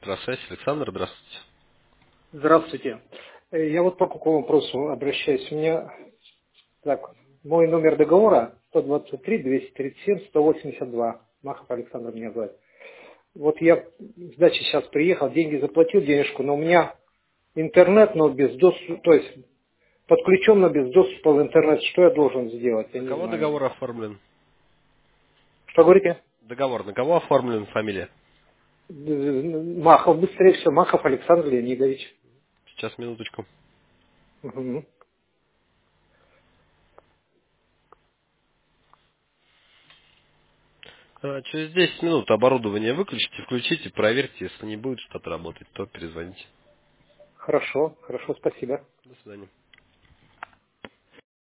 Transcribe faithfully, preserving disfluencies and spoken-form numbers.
Электросвязь. Александр, здравствуйте. Здравствуйте. Э, Я вот по какому вопросу обращаюсь. У меня так, мой номер договора сто двадцать три двести тридцать семь сто восемьдесят два. Махов Александр меня зовут. Вот я с дачи сейчас приехал, деньги заплатил, денежку, но у меня интернет, но без доступа, то есть подключен, но без доступа в интернет. Что я должен сделать? Я На не кого знаю. договор оформлен? Что говорите? Договор на кого оформлен, фамилия? Д- Махов, быстрее всего, Махов Александр Леонидович. Сейчас, минуточку. Мгм. А, Через десять минут оборудование выключите, включите, проверьте. Если не будет что-то работать, то перезвоните. Хорошо, хорошо, спасибо. До свидания.